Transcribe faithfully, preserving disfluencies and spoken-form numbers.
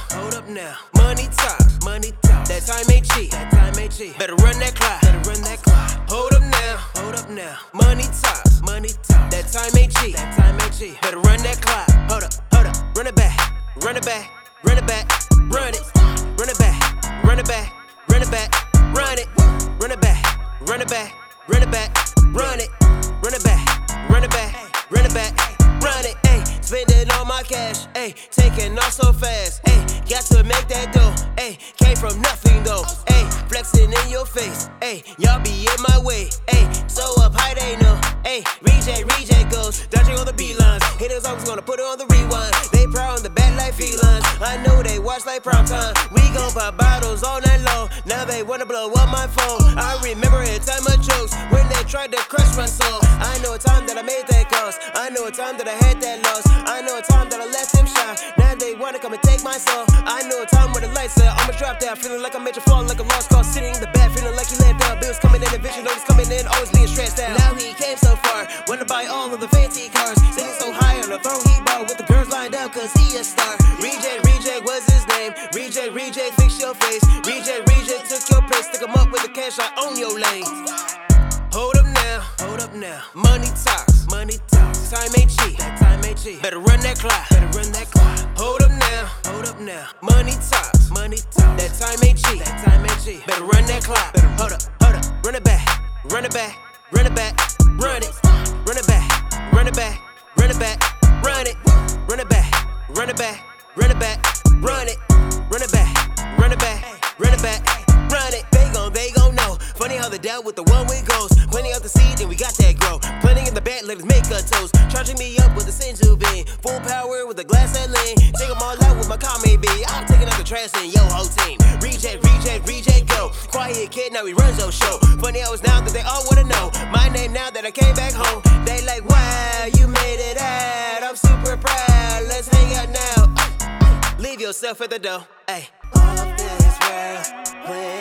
hold up now. Money talk, money talk. That time ain't cheap, that time ain't cheap. Better run that clock, better run that clock. Hold up now, hold up now. Money talk, money talk. That time ain't cheap, that time ain't cheap. Better run that clock. Hold up, hold up. Run it back, run it back, run it back, run it. Run it back, run it back, run it back, run it. Run it back, run it back, run it back, run it. Run it back, run it back, run it back, run it. Ayy, spending all my cash, ayy, taking off so fast, ayy, got to make that dough, ayy, came from nothing though, ayy, flexing in your face, ayy, y'all be in my way, ayy, so up high they know, ayy, reject, reject goes, dodging all the beelines, haters always gonna put it on the rewind, they proud on the back like felines, I know they watch like prime time, we gon' pop bottles all night long, now they wanna blow up my phone, I remember a time of jokes, when they tried to crush my soul, I know a time that I made that cost, I know a time that I had that loss, I know a time that I let them shine, now they wanna come and take my soul, I know a time when the lights out, I'ma drop down, feeling like I made you fall like a lost cause, sitting in the bed, feeling like he let down, bills coming in, and vision notice coming in, always being stressed out, now he came so far, wanna buy all of the fancy cars, sitting so high on the throne he bought, with the girls lined up cause he a star, Reject, Reject was his name, Reject, Reject fix your face, Reject, Reject took your place, stick him up with the cash, I own your lane. Hold up now, hold up now. Money talks, money talks. Time ain't cheap, that time ain't cheap. Better run that clock, better run that clock. Hold up now, hold up now. Money talks, money talks. That time ain't cheap, that time ain't cheap. Better run that clock, better hold up, hold up. Run it back, run it back, run it back, run it. Run it back, run it back, run it back, run it. Run it back, run it back, run it back, run it. Run it back, run it back, run it back, run it. They gon', they gon' know. Funny how they dealt with the one way goes. Plenty of the seed and we got that grow. Plenty in the back, let us make a toast. Charging me up with a Senju bean. Full power with a glass of lean. Take them all out with my car maybe. I'm taking out the trash in yo whole team. Reject, reject, reject, go. Quiet kid, now he runs your show. Funny how it's now that they all wanna know my name now that I came back home. They like, wow, you made it out. I'm super proud. Let's hang out now. Leave yourself at the door. Ay. Off this world.